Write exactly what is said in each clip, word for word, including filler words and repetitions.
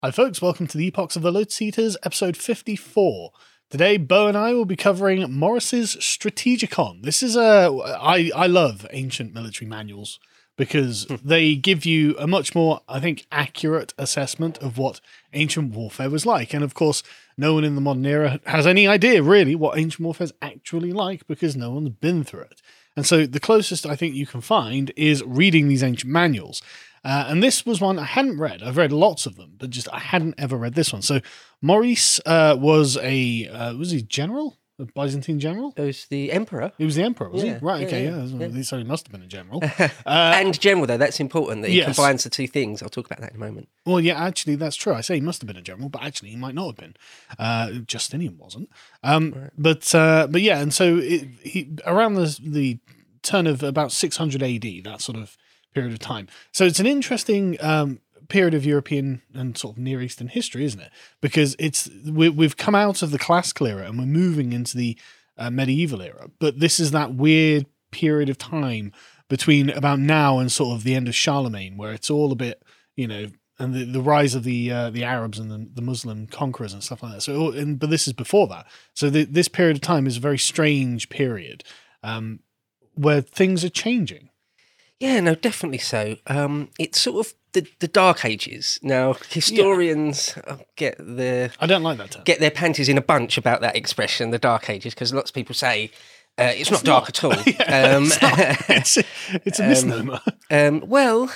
Hi folks, welcome to the Epochs of the Lotus Eaters, episode fifty-four. Today, Bo and I will be covering Morris's Strategicon. This is a... I, I love ancient military manuals because they give you a much more, I think, accurate assessment of what ancient warfare was like. And of course, no one in the modern era has any idea, really, what ancient warfare is actually like because no one's been through it. And so the closest I think you can find is reading these ancient manuals. Uh, and this was one I hadn't read. I've read lots of them, but just I hadn't ever read this one. So Morris uh, was a, uh, was he general? A Byzantine general? It was the emperor. He was the emperor, was Yeah, he? Right, yeah, okay, yeah, yeah. yeah. So he must have been a general. Uh, Uh, and general, though, that's important, that he yes. combines the two things. I'll talk about that in a moment. Well, yeah, actually, that's true. I say he must have been a general, but actually he might not have been. Uh, Justinian wasn't. Um, Right. But uh, but yeah, and so it, he around the the turn of about six hundred A D, that sort of period of time. So it's an interesting um, period of European and sort of Near Eastern history, isn't it? Because it's we, we've come out of the classical era and we're moving into the uh, medieval era. But this is that weird period of time between about now and sort of the end of Charlemagne, where it's all a bit, you know, and the, the rise of the uh, the Arabs and the, the Muslim conquerors and stuff like that. So, and, but this is before that. So the, this period of time is a very strange period um, where things are changing. Yeah, no, definitely so. Um, it's sort of the, the Dark Ages. Now, historians uh, get their I don't like that term. get their panties in a bunch about that expression, the Dark Ages, because lots of people say uh, it's, not dark at all. Yeah, um, it's, not. it's, it's a misnomer. Um, well,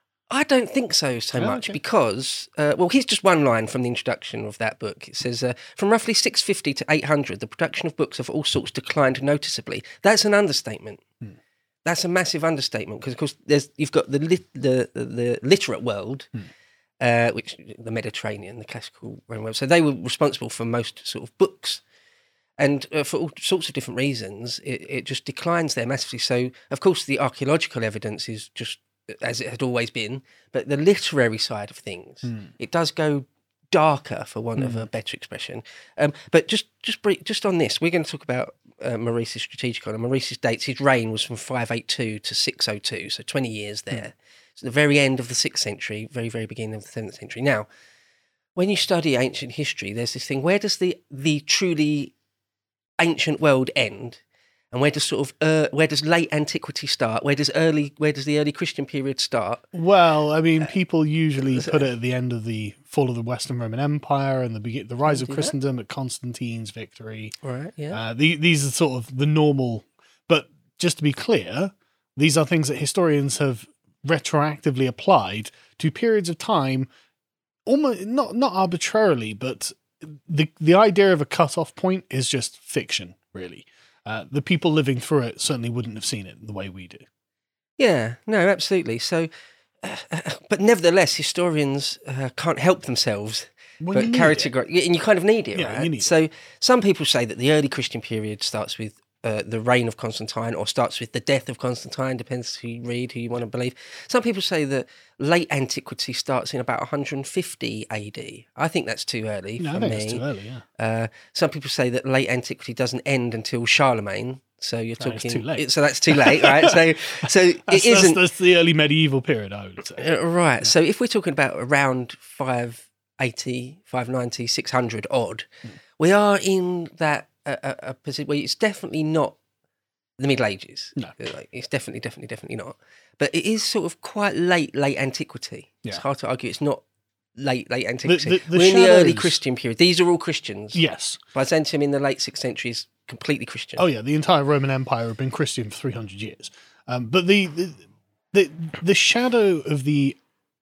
I don't think so so Oh, much okay. because, uh, well, here's just one line from the introduction of that book. It says, uh, from roughly six fifty to eight hundred, the production of books of all sorts declined noticeably. That's an understatement. Hmm. That's a massive understatement because, of course, there's you've got the lit, the, the the literate world, Hmm. uh, which the Mediterranean, the classical Roman world. So they were responsible for most sort of books. And uh, for all sorts of different reasons, it, it just declines there massively. So, of course, the archaeological evidence is just as it had always been, but the literary side of things, Hmm. it does go darker, for want of a better expression. Um, but just just brief, just on this, we're going to talk about uh, Maurice's Strategicon. And Maurice's dates, his reign was from five eighty-two to six oh two, so twenty years there. So the very end of the sixth century, very, very beginning of the seventh century. Now, when you study ancient history, there's this thing, where does the the truly ancient world end, and where does sort of uh, where does late antiquity start? Where does early where does the early Christian period start? Well, I mean, people usually put it at the end of the fall of the Western Roman Empire and the begin- the rise of do that. Christendom at Constantine's victory. Right, yeah. Uh, the, these are sort of the normal, but just to be clear, these are things that historians have retroactively applied to periods of time, almost not not arbitrarily, but the the idea of a cut-off point is just fiction, really. Uh, the people living through it certainly wouldn't have seen it the way we do. Yeah, no, absolutely. So, uh, but nevertheless, historians uh, can't help themselves Well, but you need categorize, and you kind of need it, Yeah, right? you need so, some people say that the early Christian period starts with uh, the reign of Constantine, or starts with the death of Constantine. Depends who you read, who you want to believe. Some people say that late antiquity starts in about one hundred fifty A D. I think that's too early No, for I think me. it's too early, yeah. Uh, some people say that late antiquity doesn't end until Charlemagne. So you're No, it's talking. too late. it- so that's too late, right? So, so it That's, isn't that's, that's the early medieval period, I would say. uh, right. So if we're talking about around five eighty, five ninety, six hundred odd, we are in that uh, a, a position where it's definitely not the Middle Ages. No. Like, it's definitely, definitely, definitely not. But it is sort of quite late, late antiquity. It's Yeah. hard to argue it's not late, late antiquity. the- the we're in the early shadows- Christian period. These are all Christians. Yes. Byzantium in the late sixth century is completely Christian. Oh, yeah. The entire Roman Empire had been Christian for three hundred years. Um, but the, the the the shadow of the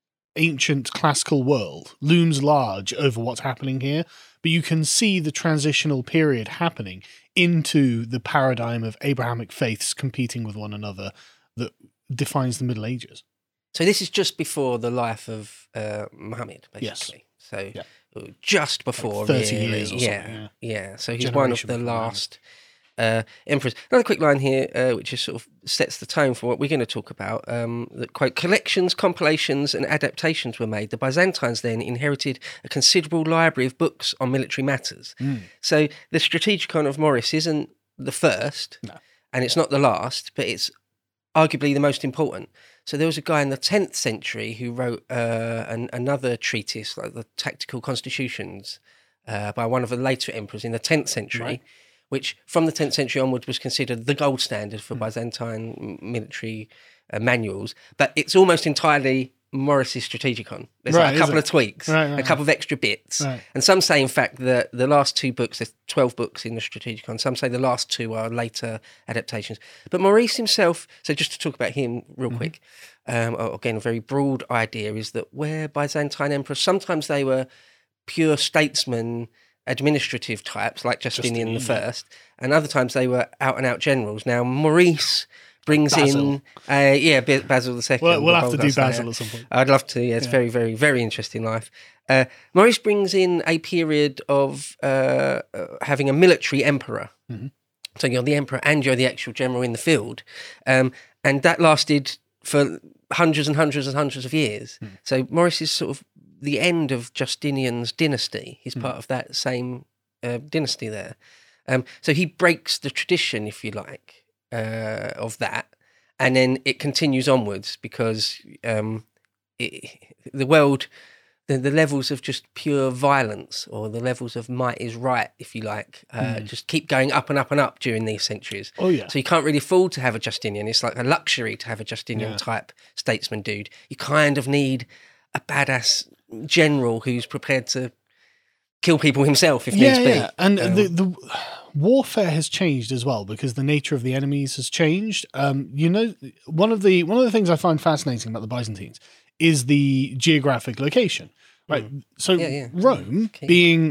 ancient classical world looms large over what's happening here. But you can see the transitional period happening into the paradigm of Abrahamic faiths competing with one another that defines the Middle Ages. So this is just before the life of uh, Muhammad, Yes. basically. So Yeah. just before, thirty really. years or yeah, something, yeah. So he's one of Generation the before Muhammad. last uh, emperors. Another quick line here, uh, which is sort of sets the tone for what we're going to talk about. Um, that quote: collections, compilations, and adaptations were made. The Byzantines then inherited a considerable library of books on military matters. Mm. So the Strategicon of Morris isn't the first, No. and it's not the last, but it's arguably the most important. So there was a guy in the tenth century who wrote uh, an, another treatise, like the Tactical Constitutions, uh, by one of the later emperors in the tenth century, right. which from the tenth century onwards was considered the gold standard for mm. Byzantine military uh, manuals. But it's almost entirely Morris's Strategicon. There's right, like a couple of tweaks, right, right, a couple of extra bits. Right. And some say, in fact, that the last two books, there's twelve books in the Strategicon, some say the last two are later adaptations. But Maurice himself, so just to talk about him real mm-hmm. quick, um, again, a very broad idea is that where Byzantine emperors, sometimes they were pure statesmen, administrative types, like Justinian, Justinian the First, yeah. and other times they were out-and-out generals. Now, Maurice brings Basil. in, uh, yeah, Basil the Second. We'll, we'll have to do Basil at some point. I'd love to. Yeah, it's yeah. very, very, very interesting life. Uh, Maurice brings in a period of uh, uh, having a military emperor. Mm-hmm. So you're the emperor and you're the actual general in the field, um, and that lasted for hundreds and hundreds and hundreds of years. Mm. So Maurice is sort of the end of Justinian's dynasty. He's mm. part of that same uh, dynasty there. Um, so he breaks the tradition, if you like. Uh, of that, and then it continues onwards because um, it, the world, the, the levels of just pure violence or the levels of might is right, if you like, uh, mm. just keep going up and up and up during these centuries. Oh yeah. So you can't really afford to have a Justinian. It's like a luxury to have a Justinian yeah. type statesman dude. You kind of need a badass general who's prepared to kill people himself if yeah, needs be. Yeah, and um, the the. warfare has changed as well because the nature of the enemies has changed. Um, you know, one of the one of the things I find fascinating about the Byzantines is the geographic location, right? Mm. So yeah, yeah. Rome okay. being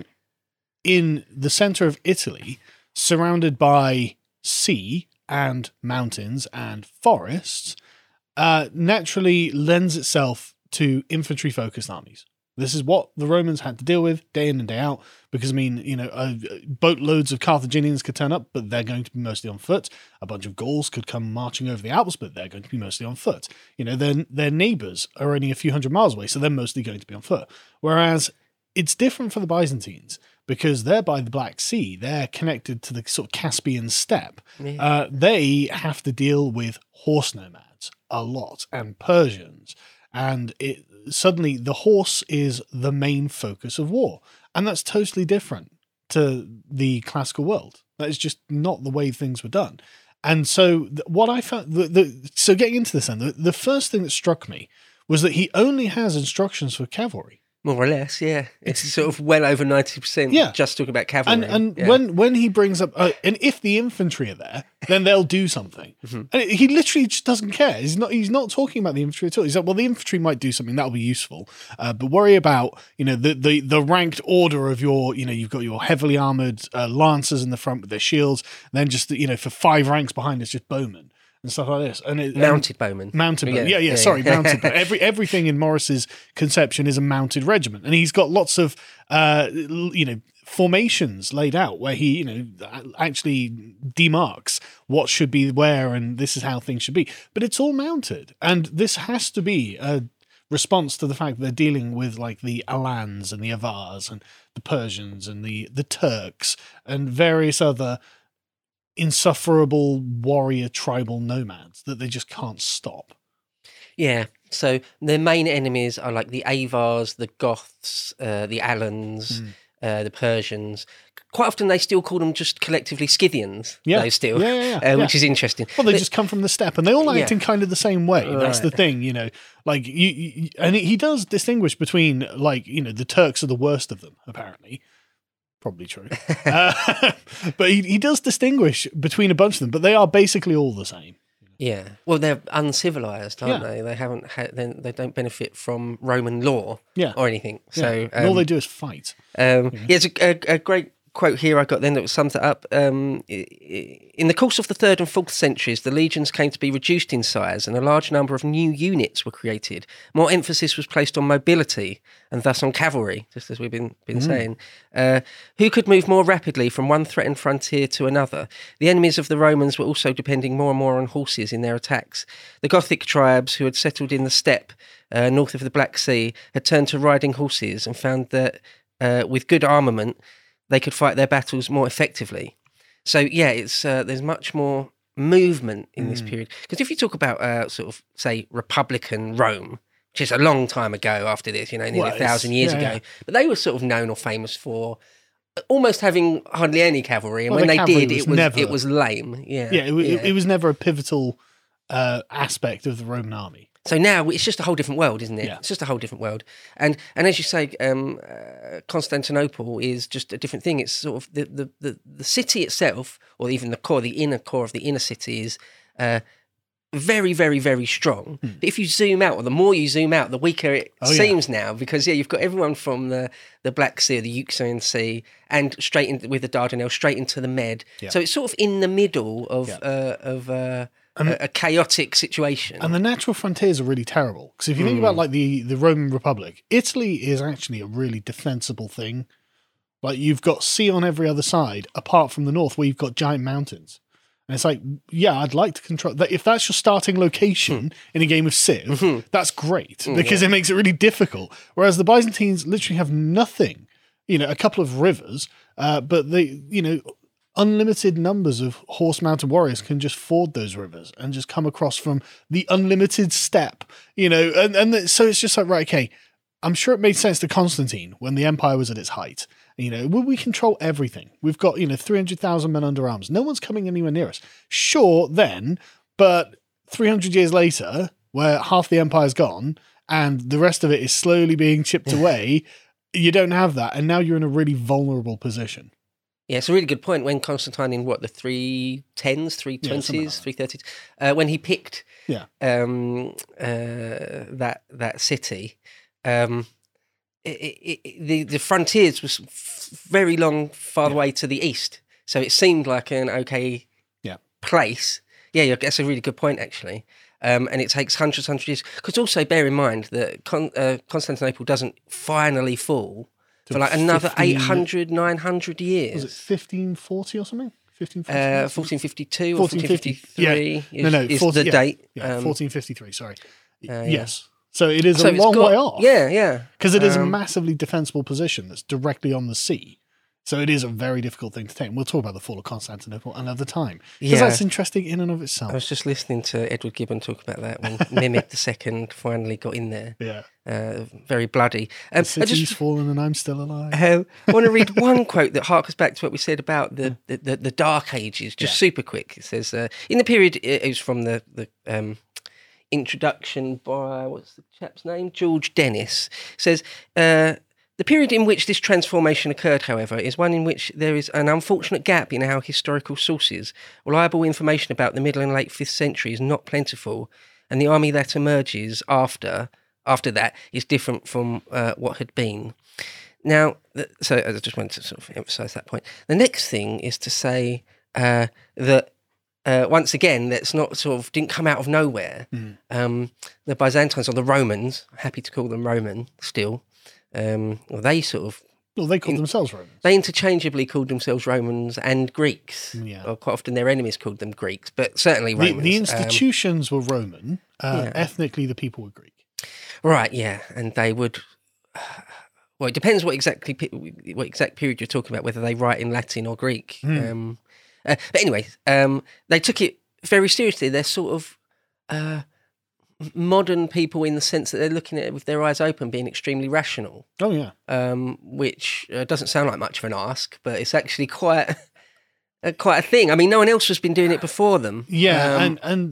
in the center of Italy, surrounded by sea and mountains and forests, uh, naturally lends itself to infantry-focused armies. This is what the Romans had to deal with day in and day out because, I mean, you know, uh, boatloads of Carthaginians could turn up, but they're going to be mostly on foot. A bunch of Gauls could come marching over the Alps, but they're going to be mostly on foot. You know, their, their neighbours are only a few hundred miles away, so they're mostly going to be on foot. Whereas it's different for the Byzantines because they're by the Black Sea. They're connected to the sort of Caspian steppe. Yeah. Uh, they have to deal with horse nomads a lot and Persians. And it suddenly the horse is the main focus of war. And that's totally different to the classical world. That is just not the way things were done. And so th- what I found, the, the, so getting into this then, the, the first thing that struck me was that he only has instructions for cavalry. More or less, yeah. It's sort of well over ninety percent yeah. just talking about cavalry. And, and yeah. when, when he brings up, uh, and if the infantry are there, then they'll do something. Mm-hmm. And it, he literally just doesn't care. He's not He's not talking about the infantry at all. He's like, well, the infantry might do something, that'll be useful. Uh, but worry about, you know, the, the, the ranked order of your, you know, you've got your heavily armoured uh, lancers in the front with their shields, then just, you know, for five ranks behind, it's just bowmen. And stuff like this, and it, mounted and bowmen, mounted bowmen. Yeah, yeah, yeah, yeah. Sorry, mounted. But every everything in Morris's conception is a mounted regiment, and he's got lots of, uh, you know, formations laid out where he, you know, actually demarks what should be where, and this is how things should be. But it's all mounted, and this has to be a response to the fact that they're dealing with like the Alans and the Avars and the Persians and the the Turks and various other insufferable warrior tribal nomads that they just can't stop. Yeah, so their main enemies are like the Avars, the Goths, uh, the Alans, mm. uh, the Persians. Quite often they still call them just collectively Scythians, yeah. though, still, yeah, yeah, yeah. Uh, which yeah. is interesting. Well, they but, just come from the steppe, and they all act yeah. in kind of the same way. Right. That's the thing, you know. Like, you, you, and he does distinguish between, like, you know, the Turks are the worst of them, apparently. Probably true. uh, but he, he does distinguish between a bunch of them, but they are basically all the same. Yeah. Well, they're uncivilized, aren't Yeah. they? They haven't had, they, they don't benefit from Roman law Yeah. or anything. So Yeah. And all um, they do is fight. Um, yeah, it's a, a, a great quote here I got then that sums it up. Um, in the course of the third and fourth centuries, the legions came to be reduced in size and a large number of new units were created. More emphasis was placed on mobility and thus on cavalry, just as we've been, been mm. saying. Uh, who could move more rapidly from one threatened frontier to another? The enemies of the Romans were also depending more and more on horses in their attacks. The Gothic tribes who had settled in the steppe uh, north of the Black Sea had turned to riding horses and found that uh, with good armament, they could fight their battles more effectively. So yeah, it's uh, there's much more movement in Mm. this period. Because if you talk about uh, sort of, say, Republican Rome, which is a long time ago after this, you know, nearly Well, a thousand years yeah, ago, yeah. but they were sort of known or famous for almost having hardly any cavalry. And Well, when the they cavalry did, was it was never- it was lame. Yeah, Yeah, it, it, it was never a pivotal uh, aspect of the Roman army. So now it's just a whole different world, isn't it? Yeah. It's just a whole different world. And and as you say, um, uh, Constantinople is just a different thing. It's sort of the, the, the, the city itself, or even the core, the inner core of the inner city is uh, very, very, very strong. Hmm. But if you zoom out, or the more you zoom out, the weaker it Oh, yeah. seems now. Because, yeah, you've got everyone from the, the Black Sea, or the Euxine Sea, and straight in, with the Dardanelles, straight into the Med. Yeah. So it's sort of in the middle of, Yeah. uh, of uh, And- a, a chaotic situation. And the natural frontiers are really terrible. Because if you think about like the, the Roman Republic, Italy is actually a really defensible thing. Like you've got sea on every other side, apart from the north, where you've got giant mountains. And it's like, yeah, I'd like to control that. If that's your starting location in a game of Civ, that's great because it makes it really difficult. Whereas the Byzantines literally have nothing, you know, a couple of rivers, uh, but they, you know, unlimited numbers of horse-mounted warriors can just ford those rivers and just come across from the unlimited steppe, you know, and, and the, so it's just like, right, okay, I'm sure it made sense to Constantine when the empire was at its height. You know, well, we control everything. We've got, you know, three hundred thousand men under arms. No one's coming anywhere near us. Sure, then, but three hundred years later, where half the empire's gone and the rest of it is slowly being chipped away, you don't have that. And now you're in a really vulnerable position. Yeah, it's a really good point. When Constantine in what the three tens, three Yeah, something like twenties, that. three thirties, uh, when he picked Yeah. um, uh, that that city, um, it, it, it, the the frontiers was f- very long, far away to the east, so it seemed like an okay Yeah. place. Yeah, yeah, that's a really good point actually. Um, and it takes hundreds, hundreds of years. Because also bear in mind that Con- uh, Constantinople doesn't finally fall for like another fifteen eight hundred, nine hundred years. Was it fifteen forty or something? fifteen forty? Uh, fourteen fifty-two or fourteen fourteen fifty. fifty-three Yeah. is, No, no, is forty, the yeah, date. Yeah, Um, fourteen fifty-three, sorry. yeah. Yes. So it is so a it's long got- way off. Yeah, yeah. Because it is a Um, massively defensible position that's directly on the sea. So it is a very difficult thing to take. And we'll talk about the fall of Constantinople another time. Because Yeah. that's interesting in and of itself. I was just listening to Edward Gibbon talk about that when Mehmed the Second finally got in there. Yeah. Uh, very bloody. Um, The I city's just fallen and I'm still alive. uh, want to read one quote that harkens back to what we said about the, the, the, the Dark Ages, just Yeah. super quick. It says, uh, in the period, it was from the, the um, introduction by, what's the chap's name? George Dennis. Says, uh, the period in which this transformation occurred, however, is one in which there is an unfortunate gap in our historical sources. Reliable information about the middle and late fifth century is not plentiful, and the army that emerges after after that is different from uh, what had been. Now, th- so I just wanted to sort of emphasise that point. The next thing is to say uh, that uh, once again, that's not sort of didn't come out of nowhere. Mm. Um, the Byzantines or the Romans, happy to call them Roman still, um, well, they sort of Well, they call In- themselves Romans. they interchangeably called themselves Romans and Greeks. Yeah. Or quite often their enemies called them Greeks, but certainly The, Romans. the Um, institutions were Roman. Uh, yeah. Ethnically, the people were Greek. right, yeah, and they would. Well, it depends what exactly pe- what exact period you're talking about, whether they write in Latin or Greek. Mm. Um, uh, but anyway, um, they took it very seriously. They're sort of uh, modern people in the sense that they're looking at it with their eyes open, being extremely rational. Oh, yeah. Um, which uh, doesn't sound like much of an ask, but it's actually quite uh, quite a thing. I mean, no one else has been doing it before them. Yeah, Um, and and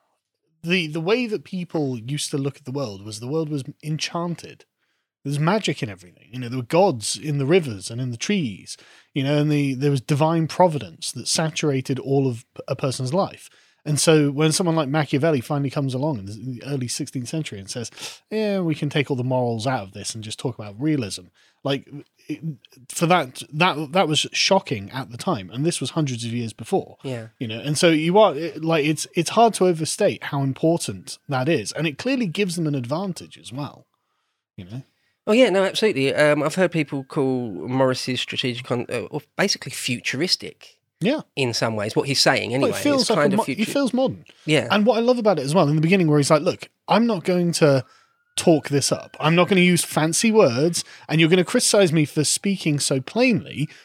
the the way that people used to look at the world was the world was enchanted. There's magic in everything. You know, there were gods in the rivers and in the trees. You know, and the there was divine providence that saturated all of a person's life. And so when someone like Machiavelli finally comes along in the early sixteenth century and says, yeah, we can take all the morals out of this and just talk about realism. Like, it, for that, that that was shocking at the time. And this was hundreds of years before. yeah. You know, and so you are it- like, it's it's hard to overstate how important that is. And it clearly gives them an advantage as well. You know? Oh yeah, no, absolutely. Um, I've heard people call Morris's strategic, con- uh, or basically futuristic Yeah. in some ways. What he's saying, anyway, Well, it feels it's like kind a of mo- future. it feels modern. yeah, And what I love about it as well, in the beginning where he's like, look, I'm not going to talk this up. I'm not going to use fancy words, and you're going to criticize me for speaking so plainly,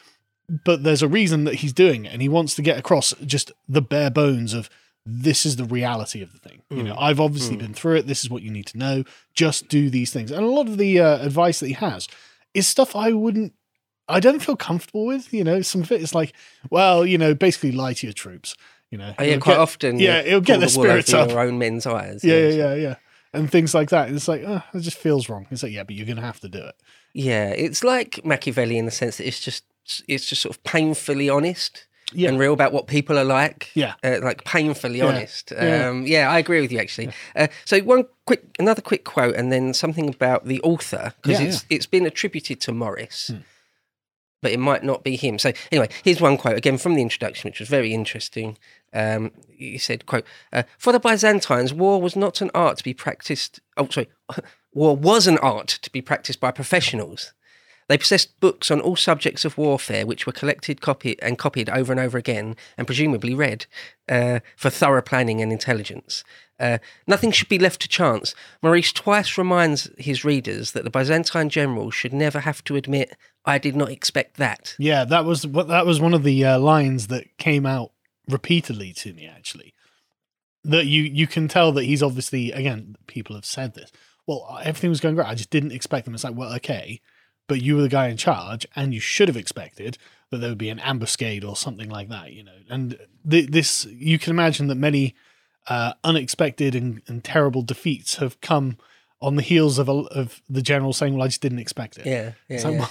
but there's a reason that he's doing it, and he wants to get across just the bare bones of this is the reality of the thing. Mm. You know, I've obviously mm. been through it. This is what you need to know. Just do these things. And a lot of the uh, advice that he has is stuff I wouldn't, I don't feel comfortable with. You know, some of it is like, well, you know, basically lie to your troops. You know, oh, yeah, quite get, often. Yeah, it'll get their spirits up. Your own men's eyes. Yeah, yeah, yeah, yeah. And things like that. It's like, oh, it just feels wrong. It's like, yeah, but you're going to have to do it. Yeah, it's like Machiavelli in the sense that it's just it's just sort of painfully honest yeah. and real about what people are like. Yeah, uh, like painfully yeah. honest. Yeah. Um, yeah, I agree with you actually. Yeah. Uh, so one quick, another quick quote, and then something about the author because yeah, it's yeah. it's been attributed to Morris. Hmm. But it might not be him. So anyway, here's one quote again from the introduction, which was very interesting. Um, he said, quote, uh, for the Byzantines, war was not an art to be practiced. Oh, sorry. War was an art to be practiced by professionals. They possessed books on all subjects of warfare, which were collected, copied, and copied over and over again, and presumably read, uh, for thorough planning and intelligence. Uh, nothing should be left to chance. Maurice twice reminds his readers that the Byzantine generals should never have to admit, I did not expect that. Yeah, that was what that was one of the uh, lines that came out repeatedly to me, actually. That you, you can tell that he's obviously, again, people have said this, well, everything was going great, I just didn't expect them. It's like, well, okay, but you were the guy in charge, and you should have expected that there would be an ambuscade or something like that, you know. And th- this, you can imagine that many uh, unexpected and, and terrible defeats have come on the heels of a, of the general saying, well, I just didn't expect it. Yeah, yeah, it's like, yeah. Well,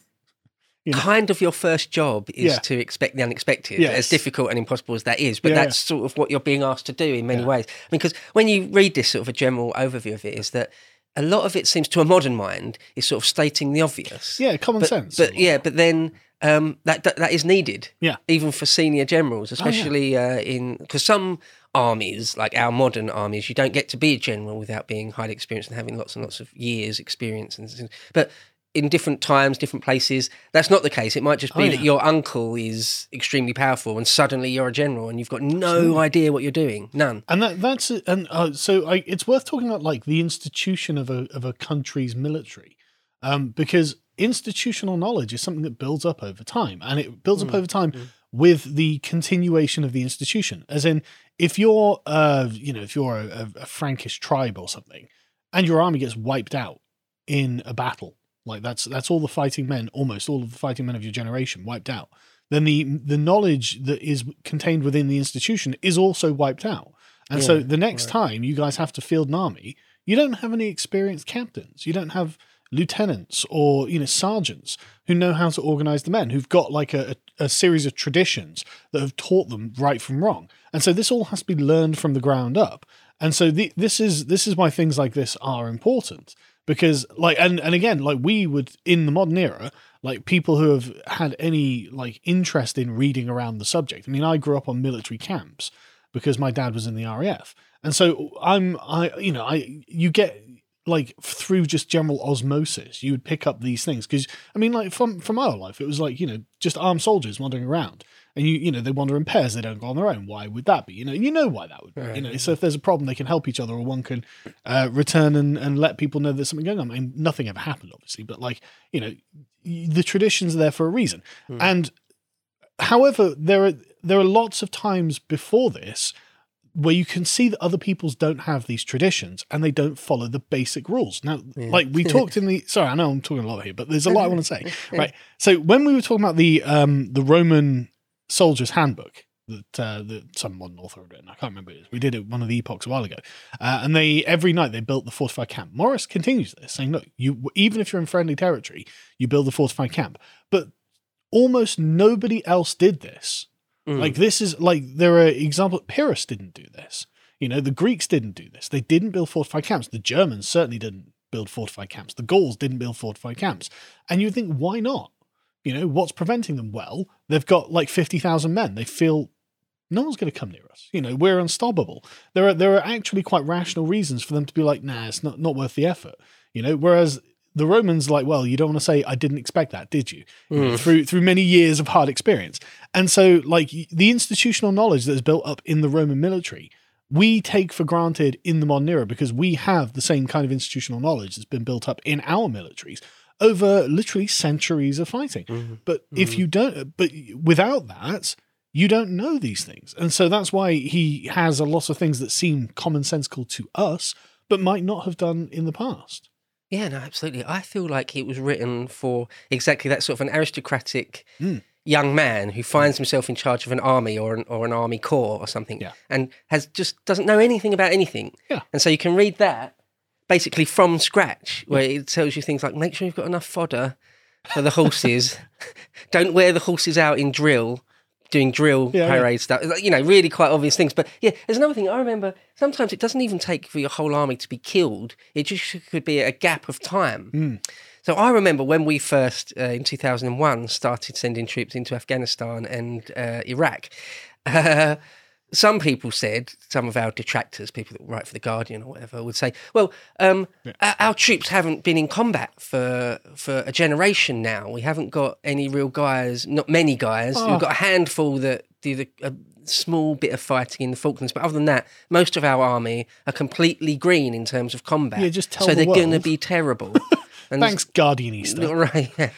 you know. Kind of your first job is Yeah. to expect the unexpected, Yes. as difficult and impossible as that is. But Yeah, that's sort of what you're being asked to do in many Yeah. ways. I mean, because when you read this sort of a general overview of it, is that a lot of it seems to a modern mind is sort of stating the obvious. Yeah, common but, sense. But yeah, but then um, that, that that is needed. Yeah. Even for senior generals, yeah. especially uh, in because some armies, like our modern armies, you don't get to be a general without being highly experienced and having lots and lots of years experience. And but in different times, different places, that's not the case. It might just be Oh, that yeah. your uncle is extremely powerful and suddenly you're a general and you've got no Absolutely. idea what you're doing. None. And that that's and uh, so I, it's worth talking about like the institution of a of a country's military, um, because institutional knowledge is something that builds up over time, and it builds Mm. up over time Mm. with the continuation of the institution. As in, if you're uh you know if you're a, a Frankish tribe or something, and your army gets wiped out in a battle, like that's that's all the fighting men, almost all of the fighting men of your generation wiped out, then the the knowledge that is contained within the institution is also wiped out. And so Yeah, the next right. time you guys have to field an army, you don't have any experienced captains. You don't have lieutenants or, you know, sergeants who know how to organize the men, who've got like a, a series of traditions that have taught them right from wrong. And so this all has to be learned from the ground up. And so the, this is this is why things like this are important. Because like, and, and again, like we would in the modern era, like people who have had any like interest in reading around the subject. I mean, I grew up on military camps because my dad was in the R A F. And so I'm, I, you know, I, you get like through just general osmosis, you would pick up these things. Cause I mean, like from, from our life, it was like, you know, just armed soldiers wandering around. And you, you know, they wander in pairs. They don't go on their own. Why would that be? You know, you know why that would be. Right. You know, so if there's a problem, they can help each other, or one can uh, return and, and let people know there's something going on. I mean, nothing ever happened, obviously, but like, you know, y- the traditions are there for a reason. Hmm. And however, there are there are lots of times before this where you can see that other peoples don't have these traditions and they don't follow the basic rules. Now, Yeah. like we talked in the, sorry, I know I'm talking a lot here, but there's a lot I want to say, right? So when we were talking about the, um, the Roman soldier's handbook that, uh, that some modern author had written, I can't remember it is. We did it one of the epochs a while ago. Uh, and they, every night they built the fortified camp. Morris continues this saying, look, you, even if you're in friendly territory, you build the fortified camp, but almost nobody else did this. Mm. Like this is like, there are examples, Pyrrhus didn't do this. You know, the Greeks didn't do this. They didn't build fortified camps. The Germans certainly didn't build fortified camps. The Gauls didn't build fortified camps. And you think, why not? You know, what's preventing them? Well, they've got like fifty thousand men. They feel no one's going to come near us. You know, we're unstoppable. There are, there are actually quite rational reasons for them to be like, nah, it's not, not worth the effort. You know, whereas the Romans, like, well, you don't want to say, I didn't expect that, did you? You know, Mm. through through many years of hard experience. And so, like, the institutional knowledge that is built up in the Roman military, we take for granted in the modern era because we have the same kind of institutional knowledge that's been built up in our militaries over literally centuries of fighting. Mm-hmm. But mm-hmm. if you don't, but without that, you don't know these things. And so that's why he has a lot of things that seem commonsensical to us, but might not have done in the past. Yeah, no, absolutely. I feel like it was written for exactly that sort of an aristocratic Mm. young man who finds himself in charge of an army or an, or an army corps or something, Yeah. and has just doesn't know anything about anything. Yeah. And so you can read that basically from scratch, where it tells you things like, make sure you've got enough fodder for the horses. Don't wear the horses out in drill, doing drill Yeah, parade yeah. stuff. You know, really quite obvious things. But yeah, there's another thing I remember. Sometimes it doesn't even take for your whole army to be killed. It just could be a gap of time. Mm. So I remember when we first, uh, in two thousand one, started sending troops into Afghanistan and uh, Iraq. Uh, some people said, some of our detractors, people that write for The Guardian or whatever, would say, well, um, Yeah. our, our troops haven't been in combat for for a generation now. We haven't got any real guys, not many guys. Oh. We've got a handful that do the, a small bit of fighting in the Falklands. But other than that, most of our army are completely green in terms of combat. Yeah, just tell so the they're going to world. be terrible. And Thanks, Guardianista. Right, yeah.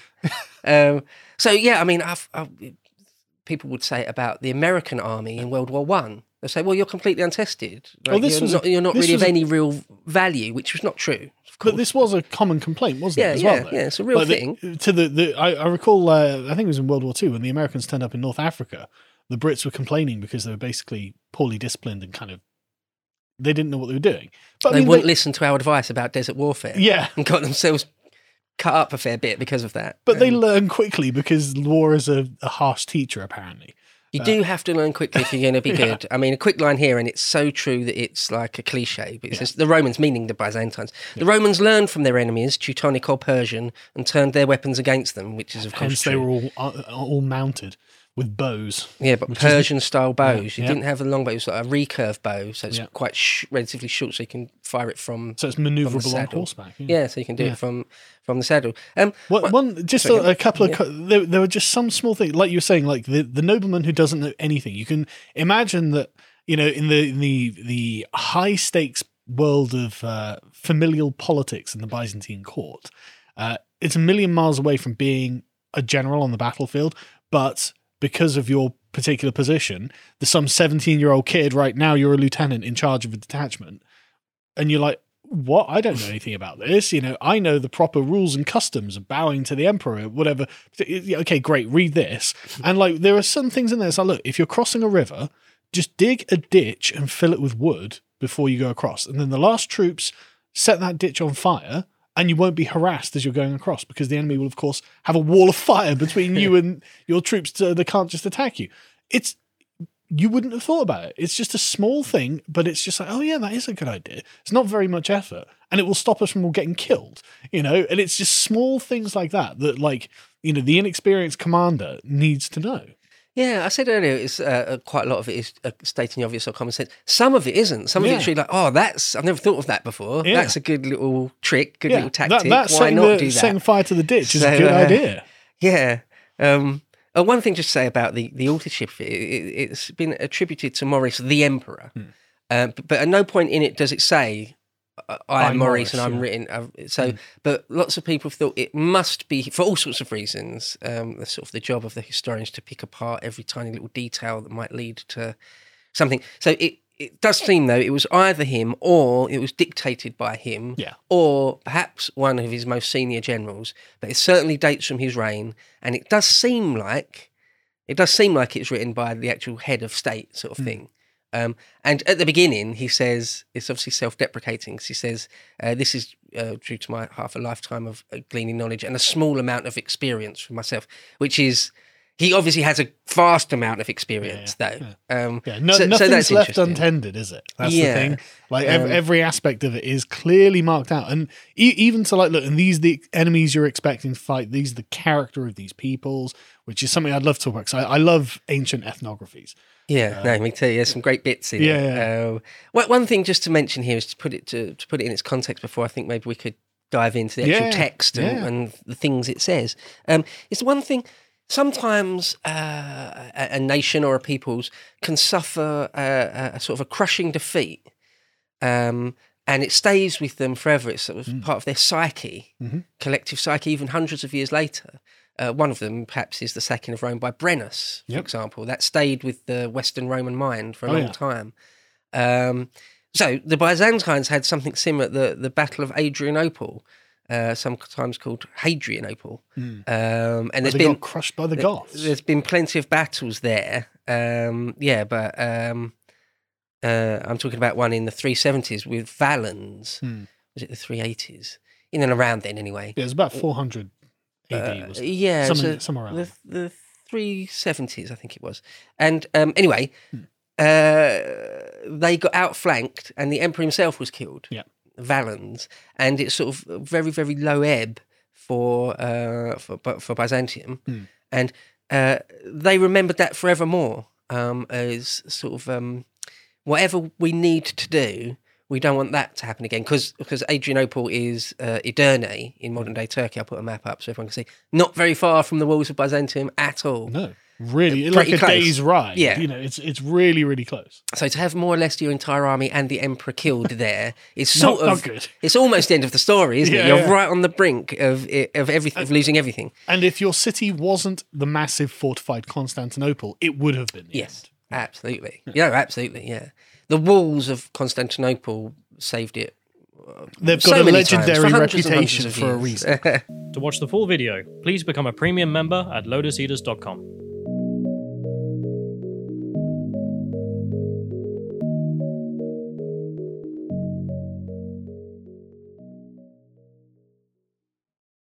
um, so, yeah, I mean, I've, I've, people would say it about the American army in World War One. They say, well, you're completely untested. Like, Well, this you're was not, a- you're not this really of was a- any real value, which was not true, of course. But this was a common complaint, wasn't Yeah, it, as yeah, well? though? yeah, it's a real Like the- thing. to the, the I, I recall, uh, I think it was in World War Two, when the Americans turned up in North Africa, the Brits were complaining because they were basically poorly disciplined and kind of, they didn't know what they were doing. But I They mean, wouldn't listen to our advice about desert warfare. Yeah. And got themselves cut up a fair bit because of that. But they Um, learn quickly because war is a, a harsh teacher, apparently. You do have to learn quickly if you're going to be Yeah. good. I mean, a quick line here, and it's so true that it's like a cliche, but it says the Romans, meaning the Byzantines, the Romans learned from their enemies, Teutonic or Persian, and turned their weapons against them, which is, of course, Hence, they true. were all uh, all mounted with bows. Yeah, but which is- Persian-style bows. You yeah. didn't have a long bow. It was like a recurve bow, so it's Yeah. quite sh- relatively short, so you can fire it from... So it's maneuverable on saddle. horseback. Yeah, so you can do Yeah. it from, from the saddle. Um, What, well- one, just sorry, a, a couple of, yeah. co- there, there were just some small things, like you were saying, like the, the nobleman who doesn't know anything. You can imagine that, you know, in the in the the high stakes world of uh, familial politics in the Byzantine court, uh, it's a million miles away from being a general on the battlefield. But because of your particular position, there's some seventeen year old kid right now. You're a lieutenant in charge of a detachment, and you're like, what? I don't know anything about this. You know, I know the proper rules and customs of bowing to the emperor, whatever. Okay, great. Read this. And like, there are some things in there. So look, if you're crossing a river, just dig a ditch and fill it with wood before you go across. And then the last troops set that ditch on fire, and you won't be harassed as you're going across because the enemy will, of course, have a wall of fire between you and your troops. To, they can't just attack you. It's, you wouldn't have thought about it. It's just a small thing, but it's just like, oh yeah, that is a good idea. It's not very much effort, and it will stop us from all getting killed, you know? And it's just small things like that, that like, you know, the inexperienced commander needs to know. Yeah, I said earlier, it's uh, quite a lot of it is uh, stating the obvious or common sense. Some of it isn't. Some of Yeah. it's really like, oh, that's I've never thought of that before. Yeah. That's a good little trick, good Yeah, little that, tactic. that Why setting, not the, do that? setting fire to the ditch is So, a good uh, idea. Yeah. Um, uh, one thing just to say about the, the authorship of it, it, it's been attributed to Maurice the Emperor. Hmm. Um, but, but at no point in it does it say, I am I'm Maurice Maurice, and I'm yeah. written. Uh, so, Hmm. but lots of people thought it must be, for all sorts of reasons, um, the sort of the job of the historians to pick apart every tiny little detail that might lead to something. So it, it does seem, though, it was either him or it was dictated by him Yeah. or perhaps one of his most senior generals. But it certainly dates from his reign, and it does seem like it does seem like it's written by the actual head of state, sort of Mm. thing. Um, and at the beginning, he says it's obviously self-deprecating. 'Cause he says uh, this is uh, due to my half a lifetime of uh, gleaning knowledge and a small amount of experience from myself, which is. He obviously has a vast amount of experience, Yeah, though. Um, Yeah, no, so- so nothing's that's left interesting. untended, is it? That's Yeah. the thing. Like ev- Um, every aspect of it is clearly marked out, and e- even to like, look, and these are the enemies you're expecting to fight. These are the character of these peoples, which is something I'd love to talk about. Because I, I love ancient ethnographies. Yeah, no, me too. There's some great bits in Yeah, it. yeah. Um, one one thing just to mention here is to put it to, to put it in its context before I think maybe we could dive into the actual Yeah, text and, yeah. and the things it says. Um, it's one thing. Sometimes uh, a, a nation or a people's can suffer a, a, a sort of a crushing defeat, um, and it stays with them forever. It's sort of Mm. part of their psyche, Mhm. collective psyche, even hundreds of years later. Uh, one of them, perhaps, is the sacking of Rome by Brennus, for Yep. example. That stayed with the Western Roman mind for a Oh, long yeah. time. Um, so the Byzantines had something similar, the, the Battle of Adrianople, uh, sometimes called Hadrianople. Mm. Um, and But there's they been got crushed by the there- Goths. there's been plenty of battles there. Um, yeah, but um, uh, I'm talking about one in the three seventies with Valens. Hmm. Was it the three eighties? In and around then, anyway. Yeah, it was about four hundred A D. Uh, Was it? yeah, Something- so somewhere around the, there. the three seventies, I think it was. And um, anyway, Hmm. uh, they got outflanked, and the emperor himself was killed. Yeah. Valens, and it's sort of very, very low ebb for uh, for for Byzantium, Hmm. and uh, they remembered that forevermore um, as sort of um, whatever we need to do. We don't want that to happen again because because Adrianople is uh, Edirne in modern day Turkey. I'll put a map up so everyone can see. Not very far from the walls of Byzantium at all. No, really, Uh, like pretty a close. day's ride. Yeah. You know, it's it's really, really close. So to have more or less your entire army and the emperor killed there is Not- sort not of good. It's almost the end of the story, isn't Yeah, it? You're yeah. right on the brink of it- of everything, of losing everything. And if your city wasn't the massive fortified Constantinople, it would have been. The Yes, end. absolutely. Yeah, absolutely. Yeah, the walls of Constantinople saved it. uh, They've so got a many times, legendary for hundreds and reputation hundreds of for a years. reason. To watch the full video, please become a premium member at lotus eaters dot com.